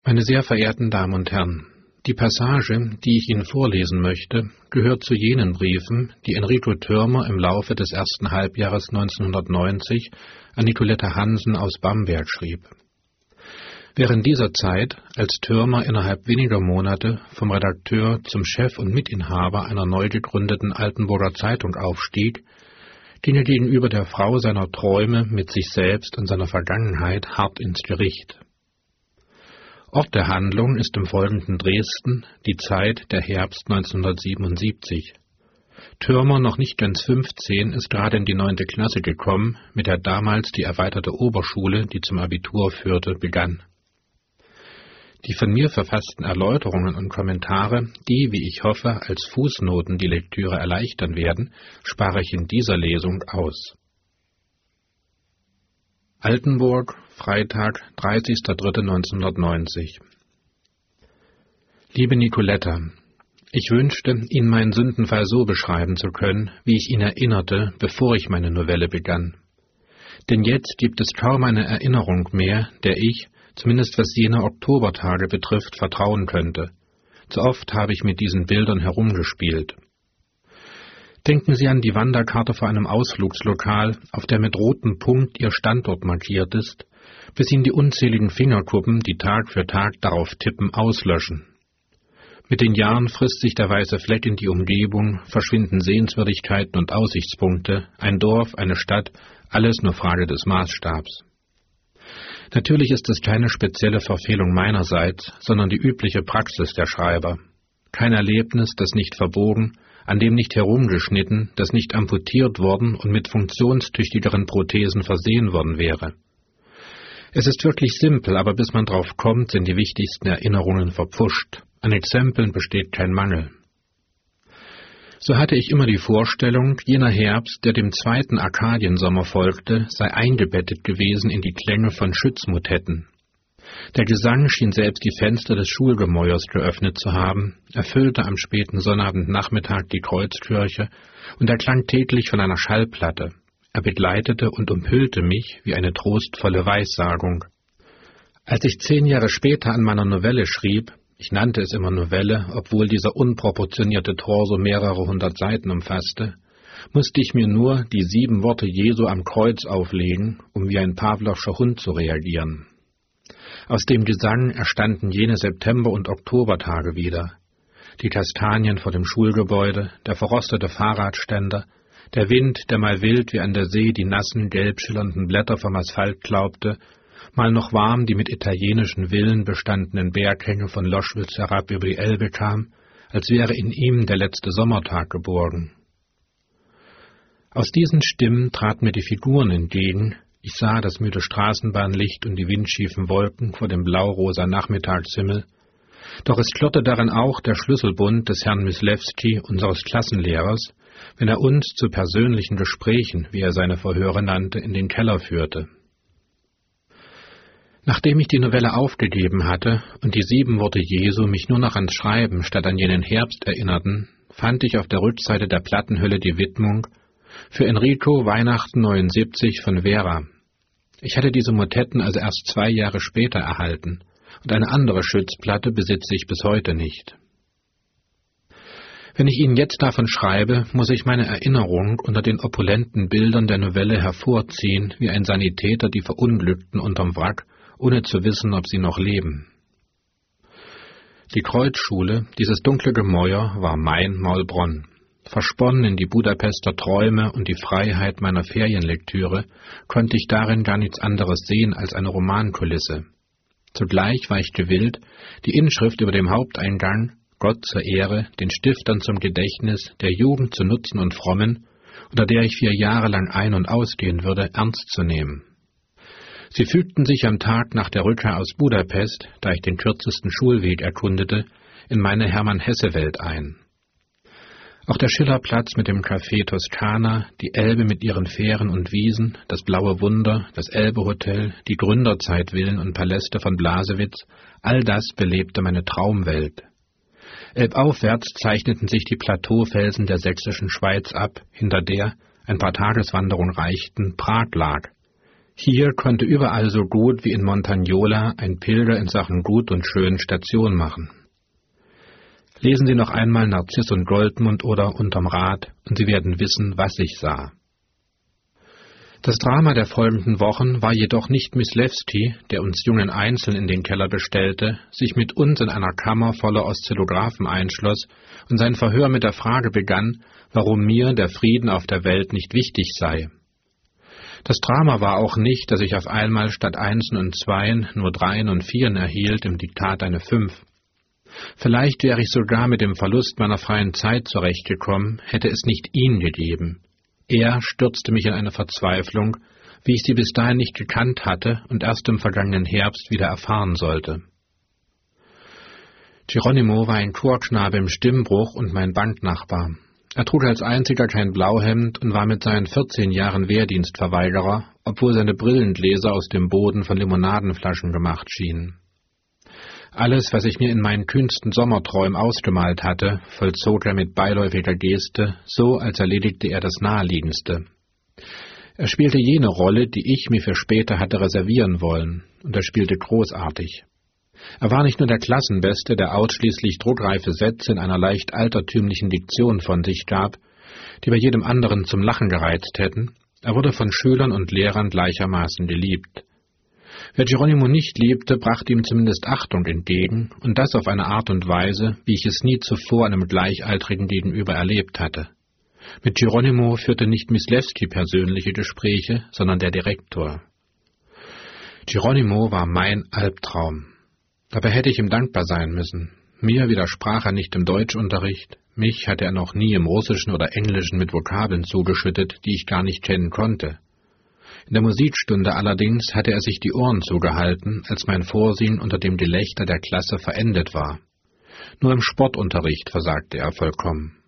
Meine sehr verehrten Damen und Herren, die Passage, die ich Ihnen vorlesen möchte, gehört zu jenen Briefen, die Enrico Thürmer im Laufe des ersten Halbjahres 1990 an Nicoletta Hansen aus Bamberg schrieb. Während dieser Zeit, als Thürmer innerhalb weniger Monate vom Redakteur zum Chef und Mitinhaber einer neu gegründeten Altenburger Zeitung aufstieg, ging er gegenüber der Frau seiner Träume mit sich selbst und seiner Vergangenheit hart ins Gericht. Ort der Handlung ist im Folgenden Dresden, die Zeit der Herbst 1977. Thürmer, noch nicht ganz 15, ist gerade in die 9. Klasse gekommen, mit der damals die erweiterte Oberschule, die zum Abitur führte, begann. Die von mir verfassten Erläuterungen und Kommentare, die, wie ich hoffe, als Fußnoten die Lektüre erleichtern werden, spare ich in dieser Lesung aus. Altenburg, Freitag, 30.03.1990. Liebe Nicoletta, ich wünschte, Ihnen meinen Sündenfall so beschreiben zu können, wie ich ihn erinnerte, bevor ich meine Novelle begann. Denn jetzt gibt es kaum eine Erinnerung mehr, der ich, zumindest was jene Oktobertage betrifft, vertrauen könnte. Zu oft habe ich mit diesen Bildern herumgespielt. Denken Sie an die Wanderkarte vor einem Ausflugslokal, auf der mit rotem Punkt Ihr Standort markiert ist, bis Ihnen die unzähligen Fingerkuppen, die Tag für Tag darauf tippen, auslöschen. Mit den Jahren frisst sich der weiße Fleck in die Umgebung, verschwinden Sehenswürdigkeiten und Aussichtspunkte, ein Dorf, eine Stadt, alles nur Frage des Maßstabs. Natürlich ist es keine spezielle Verfehlung meinerseits, sondern die übliche Praxis der Schreiber. Kein Erlebnis, das nicht verbogen, an dem nicht herumgeschnitten, das nicht amputiert worden und mit funktionstüchtigeren Prothesen versehen worden wäre. Es ist wirklich simpel, aber bis man drauf kommt, sind die wichtigsten Erinnerungen verpfuscht. An Exempeln besteht kein Mangel. So hatte ich immer die Vorstellung, jener Herbst, der dem zweiten Arkadiensommer folgte, sei eingebettet gewesen in die Klänge von Schützmotetten. Der Gesang schien selbst die Fenster des Schulgemäuers geöffnet zu haben, erfüllte am späten Sonnabendnachmittag die Kreuzkirche und erklang täglich von einer Schallplatte. Er begleitete und umhüllte mich wie eine trostvolle Weissagung. Als ich 10 Jahre später an meiner Novelle schrieb, ich nannte es immer Novelle, obwohl dieser unproportionierte Torso mehrere 100 Seiten umfasste, musste ich mir nur die 7 Worte Jesu am Kreuz auflegen, um wie ein Pawlowscher Hund zu reagieren. Aus dem Gesang erstanden jene September- und Oktobertage wieder. Die Kastanien vor dem Schulgebäude, der verrostete Fahrradständer, der Wind, der mal wild wie an der See die nassen, gelb schillernden Blätter vom Asphalt klaubte, mal noch warm die mit italienischen Villen bestandenen Berghänge von Loschwitz herab über die Elbe kam, als wäre in ihm der letzte Sommertag geborgen. Aus diesen Stimmen traten mir die Figuren entgegen. Ich sah das müde Straßenbahnlicht und die windschiefen Wolken vor dem blau-rosa Nachmittagshimmel, doch es klirrte darin auch der Schlüsselbund des Herrn Myslewski, unseres Klassenlehrers, wenn er uns zu persönlichen Gesprächen, wie er seine Verhöre nannte, in den Keller führte. Nachdem ich die Novelle aufgegeben hatte und die 7 Worte Jesu mich nur noch ans Schreiben statt an jenen Herbst erinnerten, fand ich auf der Rückseite der Plattenhülle die Widmung für Enrico Weihnachten 79 von Vera. Ich hatte diese Motetten also erst 2 Jahre später erhalten, und eine andere Schützplatte besitze ich bis heute nicht. Wenn ich Ihnen jetzt davon schreibe, muss ich meine Erinnerung unter den opulenten Bildern der Novelle hervorziehen, wie ein Sanitäter die Verunglückten unterm Wrack, ohne zu wissen, ob sie noch leben. Die Kreuzschule, dieses dunkle Gemäuer, war mein Maulbronn. Versponnen in die Budapester Träume und die Freiheit meiner Ferienlektüre, konnte ich darin gar nichts anderes sehen als eine Romankulisse. Zugleich war ich gewillt, die Inschrift über dem Haupteingang, Gott zur Ehre, den Stiftern zum Gedächtnis, der Jugend zu Nutzen und Frommen, unter der ich 4 Jahre lang ein- und ausgehen würde, ernst zu nehmen. Sie fügten sich am Tag nach der Rückkehr aus Budapest, da ich den kürzesten Schulweg erkundete, in meine Hermann-Hesse-Welt ein. Auch der Schillerplatz mit dem Café Toskana, die Elbe mit ihren Fähren und Wiesen, das Blaue Wunder, das Elbe-Hotel, die Gründerzeitvillen und Paläste von Blasewitz, all das belebte meine Traumwelt. Elbaufwärts zeichneten sich die Plateaufelsen der sächsischen Schweiz ab, hinter der, ein paar Tageswanderung reichten, Prag lag. Hier konnte überall so gut wie in Montagnola ein Pilger in Sachen Gut und Schön Station machen. Lesen Sie noch einmal Narziss und Goldmund oder Unterm Rad, und Sie werden wissen, was ich sah. Das Drama der folgenden Wochen war jedoch nicht Myslewski, der uns Jungen einzeln in den Keller bestellte, sich mit uns in einer Kammer voller Oszillographen einschloss und sein Verhör mit der Frage begann, warum mir der Frieden auf der Welt nicht wichtig sei. Das Drama war auch nicht, dass ich auf einmal statt Einsen und Zweien nur Dreien und Vieren erhielt, im Diktat eine 5. Vielleicht wäre ich sogar mit dem Verlust meiner freien Zeit zurechtgekommen, hätte es nicht ihn gegeben. Er stürzte mich in eine Verzweiflung, wie ich sie bis dahin nicht gekannt hatte und erst im vergangenen Herbst wieder erfahren sollte. Geronimo war ein Chorknabe im Stimmbruch und mein Banknachbar. Er trug als einziger kein Blauhemd und war mit seinen 14 Jahren Wehrdienstverweigerer, obwohl seine Brillengläser aus dem Boden von Limonadenflaschen gemacht schienen. Alles, was ich mir in meinen kühnsten Sommerträumen ausgemalt hatte, vollzog er mit beiläufiger Geste, so als erledigte er das Naheliegendste. Er spielte jene Rolle, die ich mir für später hatte reservieren wollen, und er spielte großartig. Er war nicht nur der Klassenbeste, der ausschließlich druckreife Sätze in einer leicht altertümlichen Diktion von sich gab, die bei jedem anderen zum Lachen gereizt hätten, er wurde von Schülern und Lehrern gleichermaßen geliebt. Wer Geronimo nicht liebte, brachte ihm zumindest Achtung entgegen, und das auf eine Art und Weise, wie ich es nie zuvor einem Gleichaltrigen gegenüber erlebt hatte. Mit Geronimo führte nicht Myslewski persönliche Gespräche, sondern der Direktor. Geronimo war mein Albtraum. Dabei hätte ich ihm dankbar sein müssen. Mir widersprach er nicht im Deutschunterricht, mich hatte er noch nie im Russischen oder Englischen mit Vokabeln zugeschüttet, die ich gar nicht kennen konnte. In der Musikstunde allerdings hatte er sich die Ohren zugehalten, als mein Vorsingen unter dem Gelächter der Klasse verendet war. Nur im Sportunterricht versagte er vollkommen.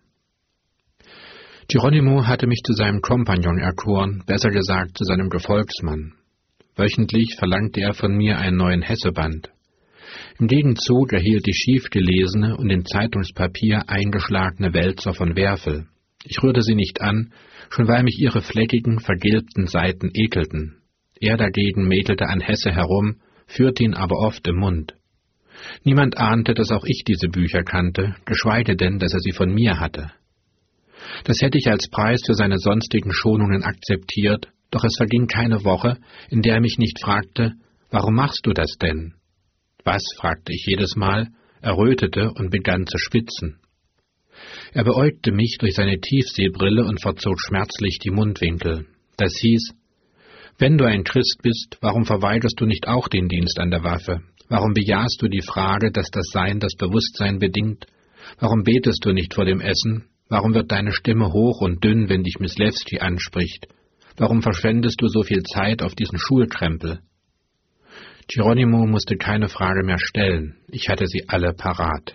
Geronimo hatte mich zu seinem Kompagnon erkoren, besser gesagt zu seinem Gefolgsmann. Wöchentlich verlangte er von mir einen neuen Hesseband. Im Gegenzug erhielt ich schief gelesene und in Zeitungspapier eingeschlagene Wälzer von Werfel. Ich rührte sie nicht an, schon weil mich ihre fleckigen, vergilbten Seiten ekelten. Er dagegen mäkelte an Hesse herum, führte ihn aber oft im Mund. Niemand ahnte, dass auch ich diese Bücher kannte, geschweige denn, dass er sie von mir hatte. Das hätte ich als Preis für seine sonstigen Schonungen akzeptiert, doch es verging keine Woche, in der er mich nicht fragte, »Warum machst du das denn?« »Was?« fragte ich jedes Mal, errötete und begann zu schwitzen. Er beäugte mich durch seine Tiefsehbrille und verzog schmerzlich die Mundwinkel. Das hieß, »Wenn du ein Christ bist, warum verweigerst du nicht auch den Dienst an der Waffe? Warum bejahst du die Frage, dass das Sein das Bewusstsein bedingt? Warum betest du nicht vor dem Essen? Warum wird deine Stimme hoch und dünn, wenn dich Myslewski anspricht? Warum verschwendest du so viel Zeit auf diesen Schulkrempel?« Geronimo musste keine Frage mehr stellen, ich hatte sie alle parat.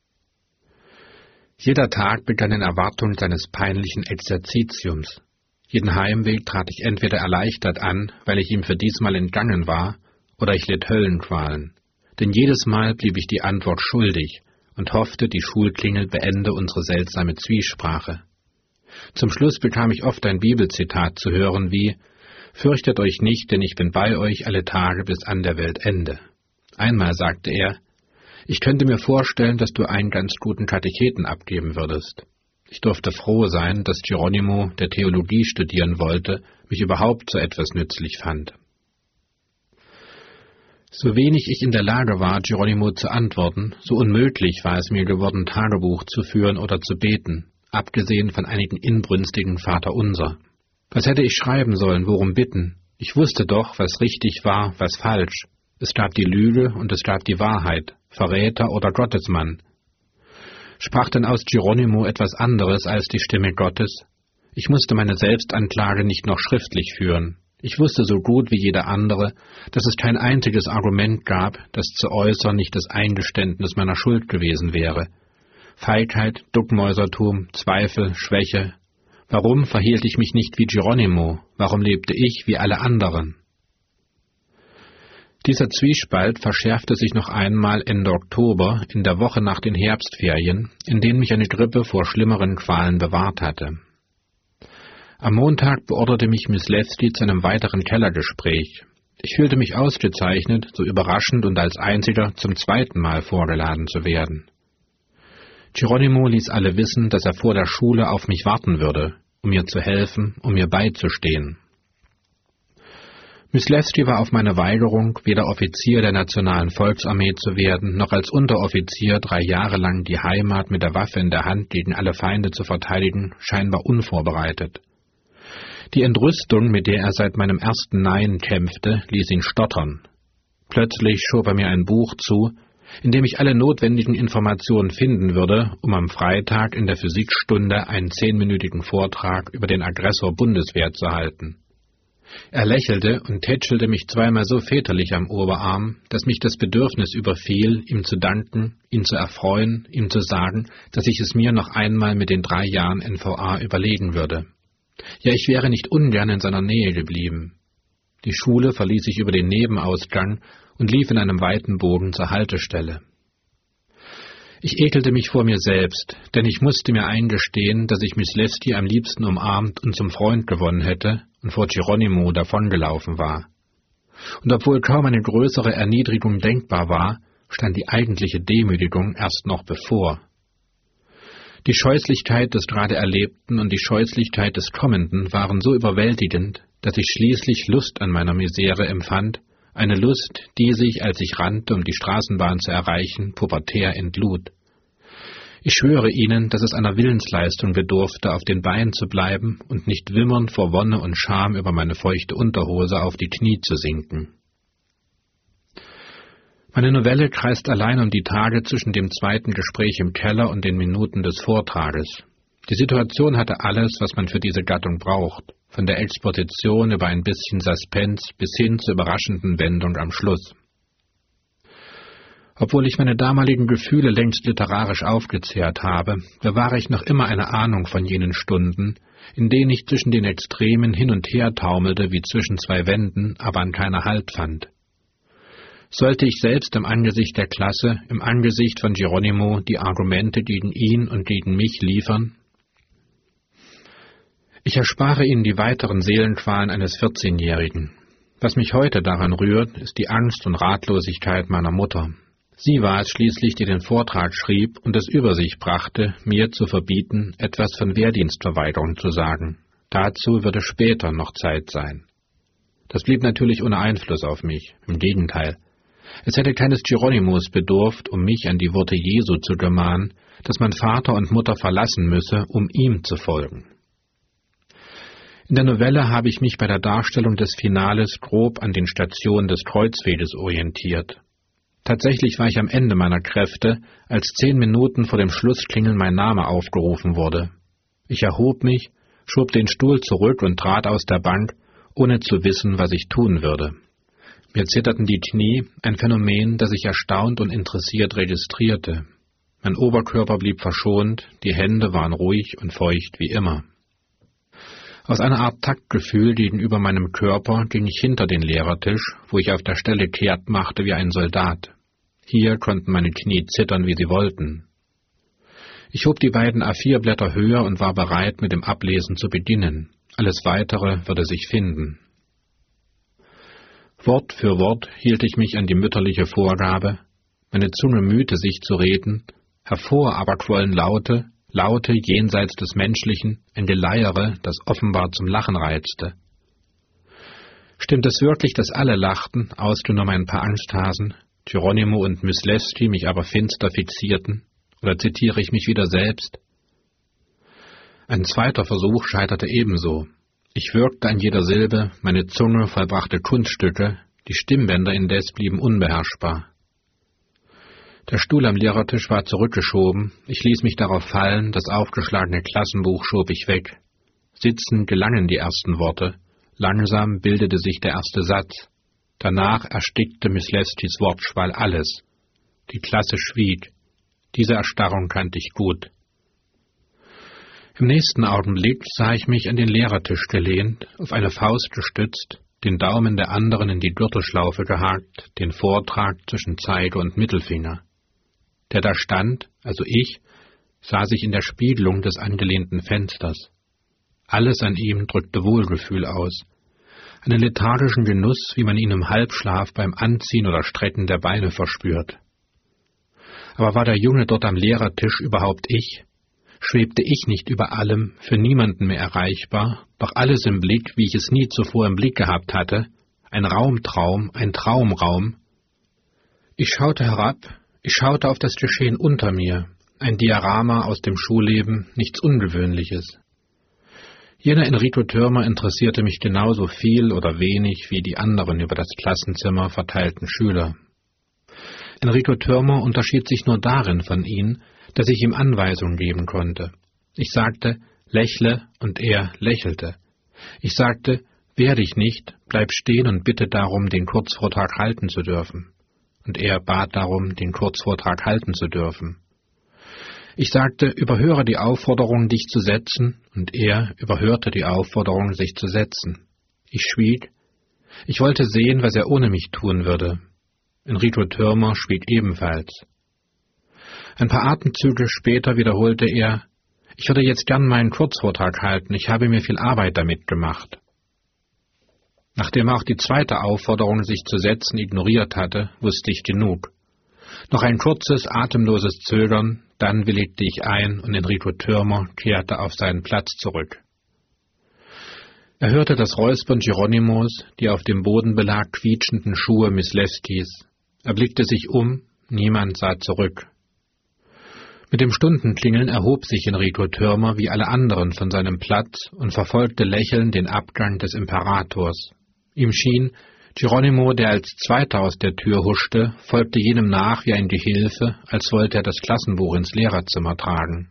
Jeder Tag begann in Erwartung seines peinlichen Exerzitiums. Jeden Heimweg trat ich entweder erleichtert an, weil ich ihm für diesmal entgangen war, oder ich litt Höllenqualen. Denn jedes Mal blieb ich die Antwort schuldig und hoffte, die Schulklingel beende unsere seltsame Zwiesprache. Zum Schluss bekam ich oft ein Bibelzitat zu hören wie »Fürchtet euch nicht, denn ich bin bei euch alle Tage bis an der Weltende.« Einmal sagte er, »Ich könnte mir vorstellen, dass du einen ganz guten Katecheten abgeben würdest.« Ich durfte froh sein, dass Geronimo, der Theologie studieren wollte, mich überhaupt so etwas nützlich fand. So wenig ich in der Lage war, Geronimo zu antworten, so unmöglich war es mir geworden, Tagebuch zu führen oder zu beten, abgesehen von einigen inbrünstigen Vaterunser. Was hätte ich schreiben sollen, worum bitten? Ich wusste doch, was richtig war, was falsch. Es gab die Lüge und es gab die Wahrheit, Verräter oder Gottesmann. Sprach denn aus Geronimo etwas anderes als die Stimme Gottes? Ich musste meine Selbstanklage nicht noch schriftlich führen. Ich wusste so gut wie jeder andere, dass es kein einziges Argument gab, das zu äußern nicht das Eingeständnis meiner Schuld gewesen wäre. Feigheit, Duckmäusertum, Zweifel, Schwäche. Warum verhielt ich mich nicht wie Geronimo? Warum lebte ich wie alle anderen? Dieser Zwiespalt verschärfte sich noch einmal Ende Oktober, in der Woche nach den Herbstferien, in denen mich eine Grippe vor schlimmeren Qualen bewahrt hatte. Am Montag beorderte mich Myslewski zu einem weiteren Kellergespräch. Ich fühlte mich ausgezeichnet, so überraschend und als Einziger zum zweiten Mal vorgeladen zu werden. Geronimo ließ alle wissen, dass er vor der Schule auf mich warten würde, um mir zu helfen, um mir beizustehen. Myslewski war auf meine Weigerung, weder Offizier der Nationalen Volksarmee zu werden, noch als Unteroffizier 3 Jahre lang die Heimat mit der Waffe in der Hand gegen alle Feinde zu verteidigen, scheinbar unvorbereitet. Die Entrüstung, mit der er seit meinem ersten Nein kämpfte, ließ ihn stottern. Plötzlich schob er mir ein Buch zu, in dem ich alle notwendigen Informationen finden würde, um am Freitag in der Physikstunde einen 10-minütigen Vortrag über den Aggressor Bundeswehr zu halten. Er lächelte und tätschelte mich zweimal so väterlich am Oberarm, dass mich das Bedürfnis überfiel, ihm zu danken, ihn zu erfreuen, ihm zu sagen, dass ich es mir noch einmal mit den 3 Jahren NVA überlegen würde. Ja, ich wäre nicht ungern in seiner Nähe geblieben. Die Schule verließ ich über den Nebenausgang und lief in einem weiten Bogen zur Haltestelle. Ich ekelte mich vor mir selbst, denn ich musste mir eingestehen, dass ich Myslewski am liebsten umarmt und zum Freund gewonnen hätte und vor Geronimo davongelaufen war. Und obwohl kaum eine größere Erniedrigung denkbar war, stand die eigentliche Demütigung erst noch bevor. Die Scheußlichkeit des gerade Erlebten und die Scheußlichkeit des Kommenden waren so überwältigend, dass ich schließlich Lust an meiner Misere empfand, eine Lust, die sich, als ich rannte, um die Straßenbahn zu erreichen, pubertär entlud. Ich schwöre Ihnen, dass es einer Willensleistung bedurfte, auf den Beinen zu bleiben und nicht wimmernd vor Wonne und Scham über meine feuchte Unterhose auf die Knie zu sinken. Meine Novelle kreist allein um die Tage zwischen dem zweiten Gespräch im Keller und den Minuten des Vortrages. Die Situation hatte alles, was man für diese Gattung braucht, von der Exposition über ein bisschen Suspense bis hin zur überraschenden Wendung am Schluss. Obwohl ich meine damaligen Gefühle längst literarisch aufgezehrt habe, bewahre ich noch immer eine Ahnung von jenen Stunden, in denen ich zwischen den Extremen hin und her taumelte wie zwischen 2 Wänden, aber an keiner Halt fand. Sollte ich selbst im Angesicht der Klasse, im Angesicht von Geronimo, die Argumente gegen ihn und gegen mich liefern? Ich erspare Ihnen die weiteren Seelenqualen eines 14-Jährigen. Was mich heute daran rührt, ist die Angst und Ratlosigkeit meiner Mutter. Sie war es schließlich, die den Vortrag schrieb und es über sich brachte, mir zu verbieten, etwas von Wehrdienstverweigerung zu sagen. Dazu würde später noch Zeit sein. Das blieb natürlich ohne Einfluss auf mich, im Gegenteil. Es hätte keines Geronimos bedurft, um mich an die Worte Jesu zu gemahnen, dass man Vater und Mutter verlassen müsse, um ihm zu folgen. In der Novelle habe ich mich bei der Darstellung des Finales grob an den Stationen des Kreuzweges orientiert. Tatsächlich war ich am Ende meiner Kräfte, als 10 Minuten vor dem Schlussklingeln mein Name aufgerufen wurde. Ich erhob mich, schob den Stuhl zurück und trat aus der Bank, ohne zu wissen, was ich tun würde. Mir zitterten die Knie, ein Phänomen, das ich erstaunt und interessiert registrierte. Mein Oberkörper blieb verschont, die Hände waren ruhig und feucht wie immer. Aus einer Art Taktgefühl gegenüber meinem Körper ging ich hinter den Lehrertisch, wo ich auf der Stelle kehrt machte wie ein Soldat. Hier konnten meine Knie zittern, wie sie wollten. Ich hob die beiden A4-Blätter höher und war bereit, mit dem Ablesen zu beginnen. Alles Weitere würde sich finden. Wort für Wort hielt ich mich an die mütterliche Vorgabe. Meine Zunge mühte sich zu reden, hervor aber quollen Laute jenseits des Menschlichen, ein Geleiere, das offenbar zum Lachen reizte. Stimmt es wirklich, dass alle lachten, ausgenommen ein paar Angsthasen, Geronimo und Myslewski mich aber finster fixierten? Oder zitiere ich mich wieder selbst? Ein zweiter Versuch scheiterte ebenso. Ich würgte an jeder Silbe, meine Zunge vollbrachte Kunststücke, die Stimmbänder indes blieben unbeherrschbar. Der Stuhl am Lehrertisch war zurückgeschoben, ich ließ mich darauf fallen, das aufgeschlagene Klassenbuch schob ich weg. Sitzend gelangen die ersten Worte, langsam bildete sich der erste Satz. Danach erstickte Myslewskis Wortschwall alles. Die Klasse schwieg. Diese Erstarrung kannte ich gut. Im nächsten Augenblick sah ich mich an den Lehrertisch gelehnt, auf eine Faust gestützt, den Daumen der anderen in die Gürtelschlaufe gehakt, den Vortrag zwischen Zeige und Mittelfinger. Der da stand, also ich, sah sich in der Spiegelung des angelehnten Fensters. Alles an ihm drückte Wohlgefühl aus, einen lethargischen Genuss, wie man ihn im Halbschlaf beim Anziehen oder Strecken der Beine verspürt. Aber war der Junge dort am Lehrertisch überhaupt ich? Schwebte ich nicht über allem, für niemanden mehr erreichbar, doch alles im Blick, wie ich es nie zuvor im Blick gehabt hatte, ein Raumtraum, ein Traumraum? Ich schaute herab, ich schaute auf das Geschehen unter mir, ein Diorama aus dem Schulleben, nichts Ungewöhnliches. Jener Enrico Thürmer interessierte mich genauso viel oder wenig wie die anderen über das Klassenzimmer verteilten Schüler. Enrico Thürmer unterschied sich nur darin von ihnen, dass ich ihm Anweisungen geben konnte. Ich sagte, lächle, und er lächelte. Ich sagte, wehr dich nicht, bleib stehen und bitte darum, den Kurzvortrag halten zu dürfen. Und er bat darum, den Kurzvortrag halten zu dürfen. Ich sagte, überhöre die Aufforderung, dich zu setzen, und er überhörte die Aufforderung, sich zu setzen. Ich schwieg. Ich wollte sehen, was er ohne mich tun würde. Enrico Thürmer schwieg ebenfalls. Ein paar Atemzüge später wiederholte er, ich würde jetzt gern meinen Kurzvortrag halten, ich habe mir viel Arbeit damit gemacht. Nachdem er auch die zweite Aufforderung, sich zu setzen, ignoriert hatte, wusste ich genug. Noch ein kurzes, atemloses Zögern, dann willigte ich ein und Enrico Thürmer kehrte auf seinen Platz zurück. Er hörte das Räuspern Geronimos, die auf dem Bodenbelag quietschenden Schuhe Miss Leskis. Er blickte sich um, niemand sah zurück. Mit dem Stundenklingeln erhob sich Enrico Thürmer wie alle anderen von seinem Platz und verfolgte lächelnd den Abgang des Imperators. Ihm schien, Geronimo, der als Zweiter aus der Tür huschte, folgte jenem nach wie ein Gehilfe, als wollte er das Klassenbuch ins Lehrerzimmer tragen.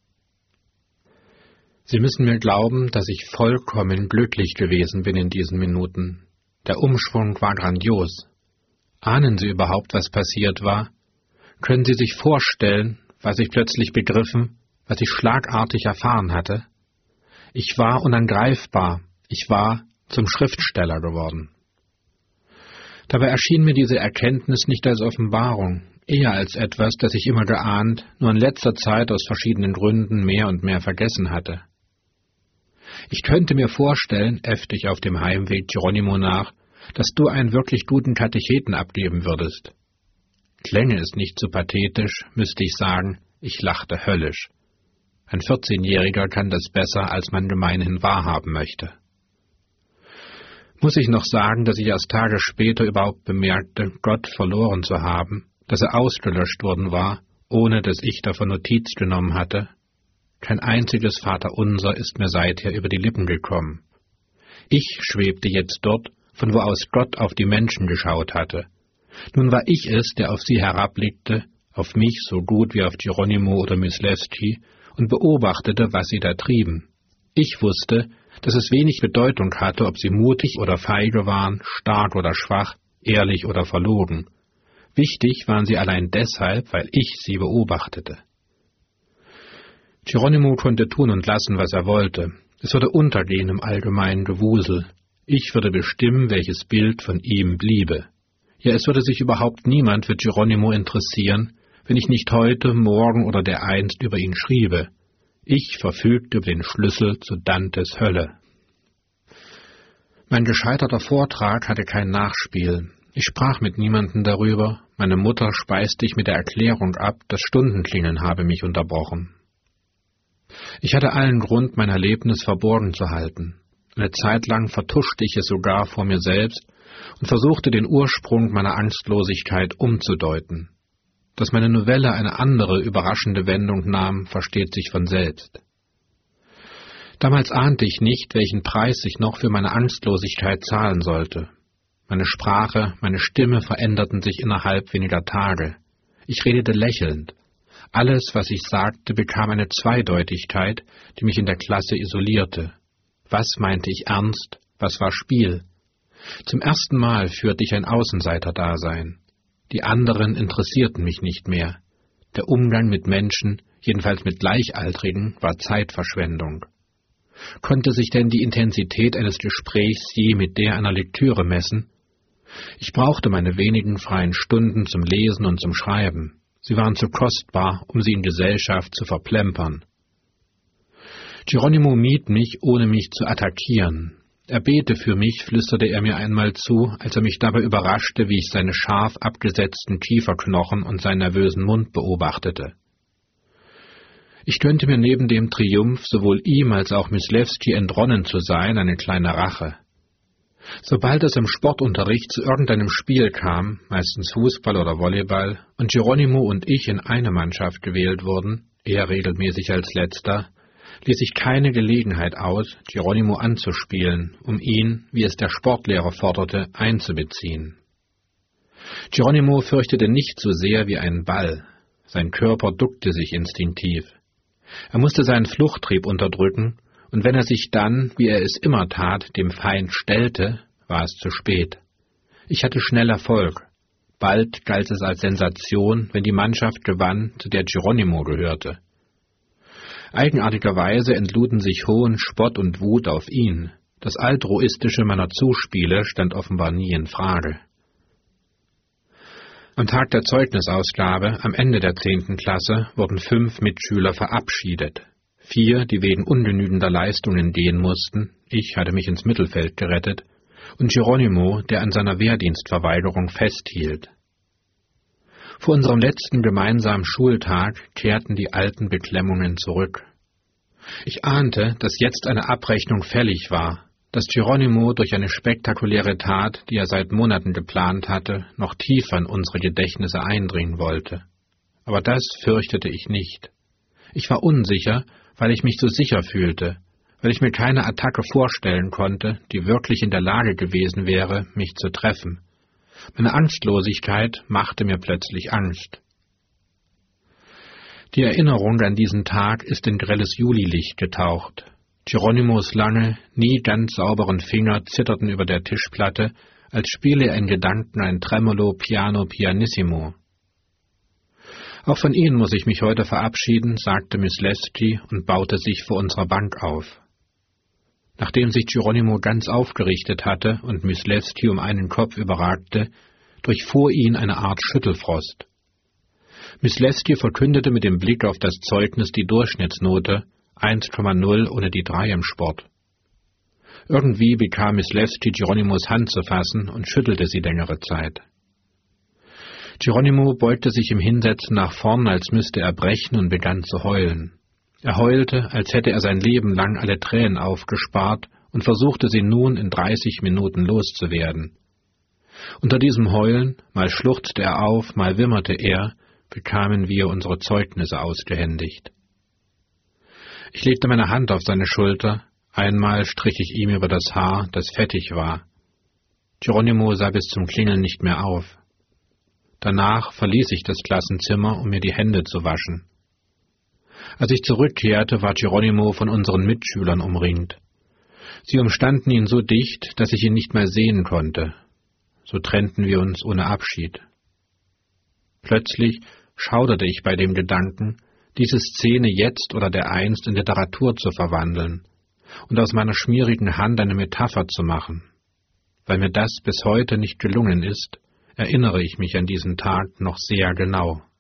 Sie müssen mir glauben, dass ich vollkommen glücklich gewesen bin in diesen Minuten. Der Umschwung war grandios. Ahnen Sie überhaupt, was passiert war? Können Sie sich vorstellen, was ich plötzlich begriffen, was ich schlagartig erfahren hatte? Ich war unangreifbar, ich war zum Schriftsteller geworden. Dabei erschien mir diese Erkenntnis nicht als Offenbarung, eher als etwas, das ich immer geahnt, nur in letzter Zeit aus verschiedenen Gründen mehr und mehr vergessen hatte. Ich könnte mir vorstellen, äffte ich auf dem Heimweg Geronimo nach, dass du einen wirklich guten Katecheten abgeben würdest. Klänge es nicht zu pathetisch, müsste ich sagen, ich lachte höllisch. Ein 14-Jähriger kann das besser, als man gemeinhin wahrhaben möchte. Muss ich noch sagen, dass ich erst Tage später überhaupt bemerkte, Gott verloren zu haben, dass er ausgelöscht worden war, ohne dass ich davon Notiz genommen hatte? Kein einziges Vaterunser ist mir seither über die Lippen gekommen. Ich schwebte jetzt dort, von wo aus Gott auf die Menschen geschaut hatte. Nun war ich es, der auf sie herabblickte, auf mich so gut wie auf Geronimo oder Miss Leski, und beobachtete, was sie da trieben. Ich wusste, dass es wenig Bedeutung hatte, ob sie mutig oder feige waren, stark oder schwach, ehrlich oder verlogen. Wichtig waren sie allein deshalb, weil ich sie beobachtete. Geronimo konnte tun und lassen, was er wollte. Es würde untergehen im allgemeinen Gewusel. Ich würde bestimmen, welches Bild von ihm bliebe. Ja, es würde sich überhaupt niemand für Geronimo interessieren, wenn ich nicht heute, morgen oder dereinst über ihn schriebe. Ich verfügte über den Schlüssel zu Dantes Hölle. Mein gescheiterter Vortrag hatte kein Nachspiel. Ich sprach mit niemandem darüber. Meine Mutter speiste ich mit der Erklärung ab, das Stundenklingeln habe mich unterbrochen. Ich hatte allen Grund, mein Erlebnis verborgen zu halten. Eine Zeit lang vertuschte ich es sogar vor mir selbst und versuchte, den Ursprung meiner Angstlosigkeit umzudeuten. Dass meine Novelle eine andere, überraschende Wendung nahm, versteht sich von selbst. Damals ahnte ich nicht, welchen Preis ich noch für meine Angstlosigkeit zahlen sollte. Meine Sprache, meine Stimme veränderten sich innerhalb weniger Tage. Ich redete lächelnd. Alles, was ich sagte, bekam eine Zweideutigkeit, die mich in der Klasse isolierte. Was meinte ich ernst, was war Spiel? Zum ersten Mal führte ich ein Außenseiterdasein. Die anderen interessierten mich nicht mehr. Der Umgang mit Menschen, jedenfalls mit Gleichaltrigen, war Zeitverschwendung. Konnte sich denn die Intensität eines Gesprächs je mit der einer Lektüre messen? Ich brauchte meine wenigen freien Stunden zum Lesen und zum Schreiben. Sie waren zu kostbar, um sie in Gesellschaft zu verplempern. Geronimo mied mich, ohne mich zu attackieren. Er bete für mich, flüsterte er mir einmal zu, als er mich dabei überraschte, wie ich seine scharf abgesetzten Kieferknochen und seinen nervösen Mund beobachtete. Ich gönnte mir neben dem Triumph, sowohl ihm als auch Myslewski entronnen zu sein, eine kleine Rache. Sobald es im Sportunterricht zu irgendeinem Spiel kam, meistens Fußball oder Volleyball, und Geronimo und ich in eine Mannschaft gewählt wurden, er regelmäßig als Letzter, ließ ich keine Gelegenheit aus, Geronimo anzuspielen, um ihn, wie es der Sportlehrer forderte, einzubeziehen. Geronimo fürchtete nicht so sehr wie einen Ball. Sein Körper duckte sich instinktiv. Er musste seinen Fluchttrieb unterdrücken, und wenn er sich dann, wie er es immer tat, dem Feind stellte, war es zu spät. Ich hatte schnell Erfolg. Bald galt es als Sensation, wenn die Mannschaft gewann, zu der Geronimo gehörte. Eigenartigerweise entluden sich Hohn, Spott und Wut auf ihn. Das Altruistische meiner Zuspiele stand offenbar nie in Frage. Am Tag der Zeugnisausgabe, am Ende der 10. Klasse, wurden 5 Mitschüler verabschiedet. 4, die wegen ungenügender Leistungen gehen mussten, ich hatte mich ins Mittelfeld gerettet, und Geronimo, der an seiner Wehrdienstverweigerung festhielt. Vor unserem letzten gemeinsamen Schultag kehrten die alten Beklemmungen zurück. Ich ahnte, dass jetzt eine Abrechnung fällig war, dass Geronimo durch eine spektakuläre Tat, die er seit Monaten geplant hatte, noch tiefer in unsere Gedächtnisse eindringen wollte. Aber das fürchtete ich nicht. Ich war unsicher, weil ich mich so sicher fühlte, weil ich mir keine Attacke vorstellen konnte, die wirklich in der Lage gewesen wäre, mich zu treffen. Meine Angstlosigkeit machte mir plötzlich Angst. Die Erinnerung an diesen Tag ist in grelles Julilicht getaucht. Geronimos lange, nie ganz sauberen Finger zitterten über der Tischplatte, als spiele er in Gedanken ein Tremolo Piano Pianissimo. »Auch von Ihnen muss ich mich heute verabschieden«, sagte Myslewski und baute sich vor unserer Bank auf. Nachdem sich Geronimo ganz aufgerichtet hatte und Myslewski um einen Kopf überragte, durchfuhr ihn eine Art Schüttelfrost. Myslewski verkündete mit dem Blick auf das Zeugnis die Durchschnittsnote, 1,0 ohne die 3 im Sport. Irgendwie bekam Myslewski Geronimos Hand zu fassen und schüttelte sie längere Zeit. Geronimo beugte sich im Hinsetzen nach vorn, als müsste er brechen, und begann zu heulen. Er heulte, als hätte er sein Leben lang alle Tränen aufgespart und versuchte sie nun in 30 Minuten loszuwerden. Unter diesem Heulen, mal schluchzte er auf, mal wimmerte er, bekamen wir unsere Zeugnisse ausgehändigt. Ich legte meine Hand auf seine Schulter, einmal strich ich ihm über das Haar, das fettig war. Geronimo sah bis zum Klingeln nicht mehr auf. Danach verließ ich das Klassenzimmer, um mir die Hände zu waschen. Als ich zurückkehrte, war Geronimo von unseren Mitschülern umringt. Sie umstanden ihn so dicht, dass ich ihn nicht mehr sehen konnte. So trennten wir uns ohne Abschied. Plötzlich schauderte ich bei dem Gedanken, diese Szene jetzt oder dereinst in Literatur zu verwandeln und aus meiner schmierigen Hand eine Metapher zu machen. Weil mir das bis heute nicht gelungen ist, erinnere ich mich an diesen Tag noch sehr genau.